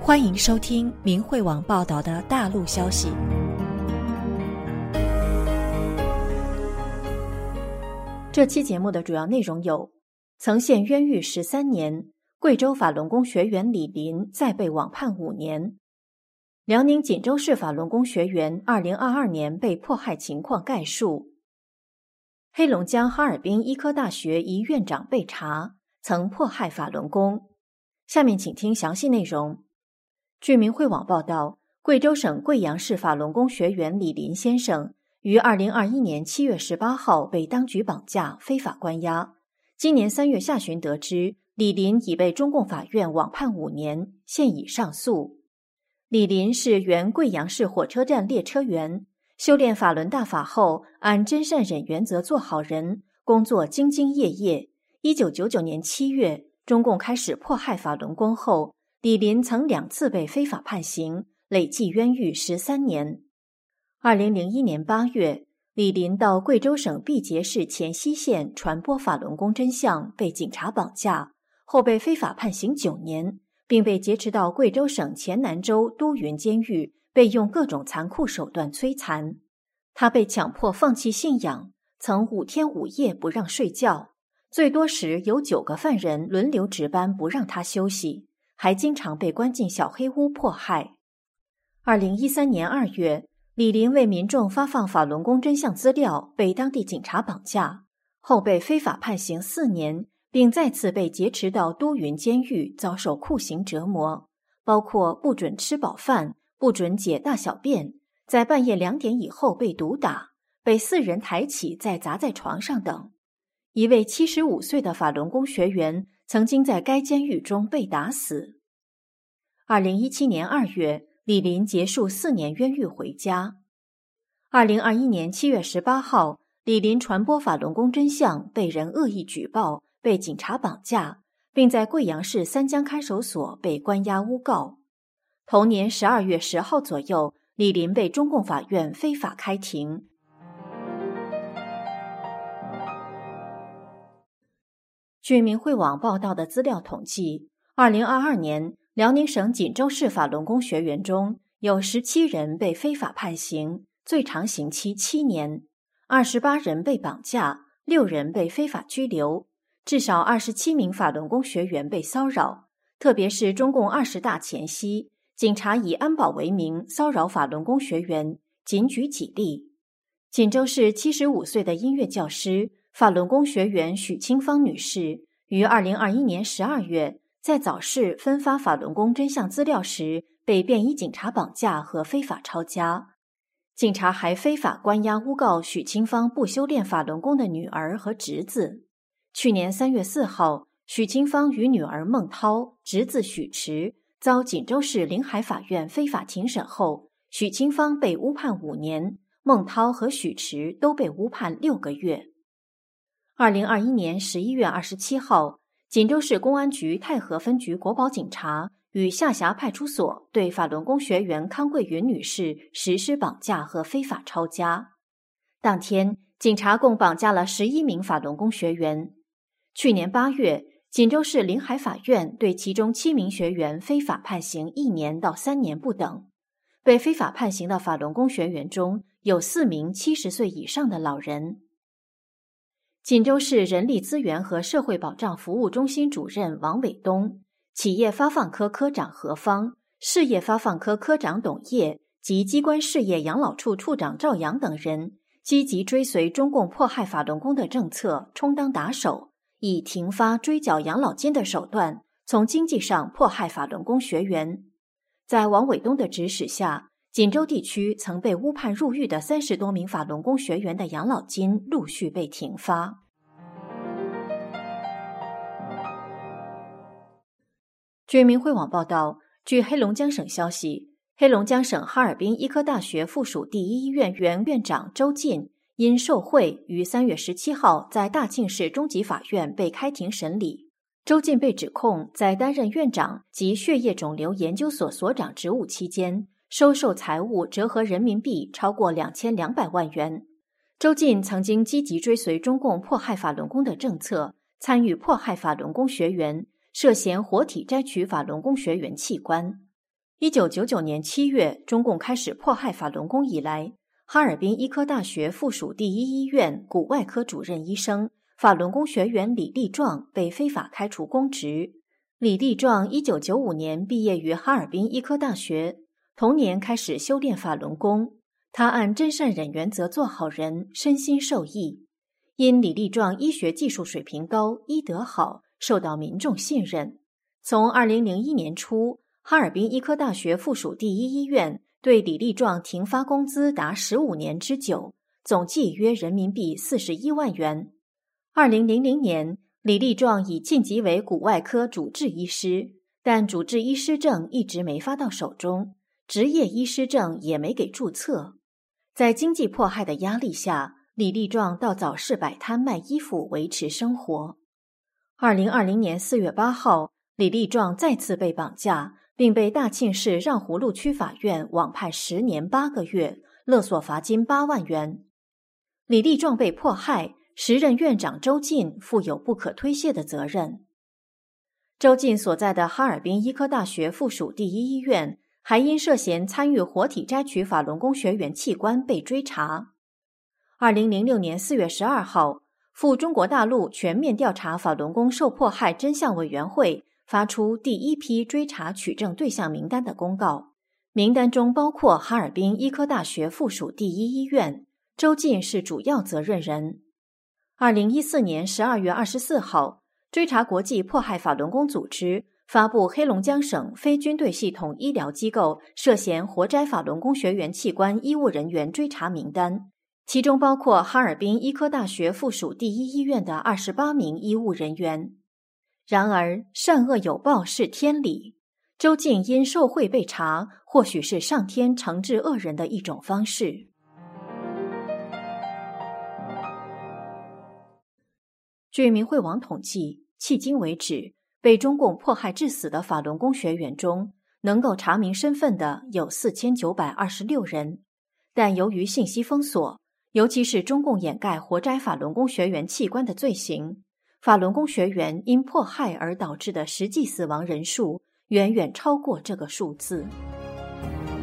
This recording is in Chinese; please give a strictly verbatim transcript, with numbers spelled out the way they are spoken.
欢迎收听明慧网报道的大陆消息。这期节目的主要内容有：曾陷冤狱十三年，贵州法轮功学员李林再被网判五年；辽宁锦州市法轮功学员二零二二年被迫害情况概述；黑龙江哈尔滨医科大学一院长被查，曾迫害法轮功。下面请听详细内容。据明慧网报道，贵州省贵阳市法轮功学员李林先生于二零二一年七月十八号被当局绑架，非法关押。今年三月下旬得知，李林已被中共法院网判五年，现已上诉。李林是原贵阳市火车站列车员，修炼法轮大法后，按真善忍原则做好人，工作兢兢业业。一九九九年七月，中共开始迫害法轮功后，李林曾两次被非法判刑，累计冤狱十三年。二零零一年八月，李林到贵州省毕节市黔西县传播法轮功真相，被警察绑架，后被非法判刑九年，并被劫持到贵州省黔南州都匀监狱，被用各种残酷手段摧残。他被强迫放弃信仰，曾五天五夜不让睡觉，最多时有九个犯人轮流值班不让他休息，还经常被关进小黑屋迫害。二零一三年二月，李林为民众发放法轮功真相资料，被当地警察绑架，后被非法判刑四年，并再次被劫持到都匀监狱，遭受酷刑折磨，包括不准吃饱饭、不准解大小便，在半夜两点以后被毒打，被四人抬起再砸在床上等。一位七十五岁的法轮功学员曾经在该监狱中被打死。二零一七年二月，李林结束四年冤狱回家。二零二一年七月十八号，李林传播法轮功真相，被人恶意举报，被警察绑架，并在贵阳市三江看守所被关押诬告。同年十二月十号左右，李林被中共法院非法开庭。据明慧网报道的资料统计，二零二二年，辽宁省锦州市法轮功学员中有十七人被非法判刑，最长刑期七年，二十八人被绑架，六人被非法拘留，至少二十七名法轮功学员被骚扰，特别是中共二十大前夕，警察以安保为名骚扰法轮功学员，仅举几例。锦州市七十五岁的音乐教师、法轮功学员许清芳女士于二零二一年十二月在早市分发法轮功真相资料时，被便衣警察绑架和非法抄家。警察还非法关押诬告许清芳不修炼法轮功的女儿和侄子。去年三月四号，许清芳与女儿孟涛、侄子许池遭锦州市临海法院非法庭审后，许清芳被诬判五年，孟涛和许池都被诬判六个月。二零二一年十一月二十七号，锦州市公安局太和分局国保警察与下辖派出所对法轮功学员康桂云女士实施绑架和非法抄家。当天，警察共绑架了十一名法轮功学员。去年八月，锦州市临海法院对其中七名学员非法判刑一年到三年不等。被非法判刑的法轮功学员中有四名七十岁以上的老人。锦州市人力资源和社会保障服务中心主任王伟东、企业发放科科长何芳、事业发放科科长董烨及机关事业养老处处长赵阳等人，积极追随中共迫害法轮功的政策，充当打手，以停发追缴养老金的手段，从经济上迫害法轮功学员。在王伟东的指使下，锦州地区曾被诬判入狱的三十多名法轮功学员的养老金陆续被停发。据明慧网报道，据黑龙江省消息，黑龙江省哈尔滨医科大学附属第一医院原院长周进因受贿，于三月十七号在大庆市中级法院被开庭审理。周进被指控在担任院长及血液肿瘤研究所所长职务期间，收受财物折合人民币超过两千两百万元。周进曾经积极追随中共迫害法轮功的政策，参与迫害法轮功学员，涉嫌活体摘取法轮功学员器官。 一九九九年七月，中共开始迫害法轮功以来，哈尔滨医科大学附属第一医院骨外科主任医生、法轮功学员李立壮被非法开除公职。李立壮一九九五年毕业于哈尔滨医科大学，同年开始修炼法轮功。他按真善忍原则做好人，身心受益。因李立壮医学技术水平高，医德好，受到民众信任。从二零零一年初，哈尔滨医科大学附属第一医院对李立壮停发工资达十五年之久，总计约人民币四十一万元。二零零零年，李立壮已晋级为骨外科主治医师，但主治医师证一直没发到手中，执业医师证也没给注册。在经济迫害的压力下，李立壮到早市摆摊卖衣服维持生活。二零二零年四月八号，李立壮再次被绑架，并被大庆市让葫芦区法院网判十年八个月，勒索罚金八万元。李立壮被迫害，时任院长周进负有不可推卸的责任。周进所在的哈尔滨医科大学附属第一医院还因涉嫌参与活体摘取法轮功学员器官被追查。二零零六年四月十二号，赴中国大陆全面调查法轮功受迫害真相委员会发出第一批追查取证对象名单的公告，名单中包括哈尔滨医科大学附属第一医院，周进是主要责任人。二零一四年十二月二十四号，追查国际迫害法轮功组织发布黑龙江省非军队系统医疗机构涉嫌活摘法轮功学员器官医务人员追查名单，其中包括哈尔滨医科大学附属第一医院的二十八名医务人员。然而，善恶有报是天理，周进因受贿被查，或许是上天惩治恶人的一种方式。据明慧网统计，迄今为止，被中共迫害致死的法轮功学员中，能够查明身份的有四千九百二十六人，但由于信息封锁，尤其是中共掩盖活摘法轮功学员器官的罪行，法轮功学员因迫害而导致的实际死亡人数远远超过这个数字。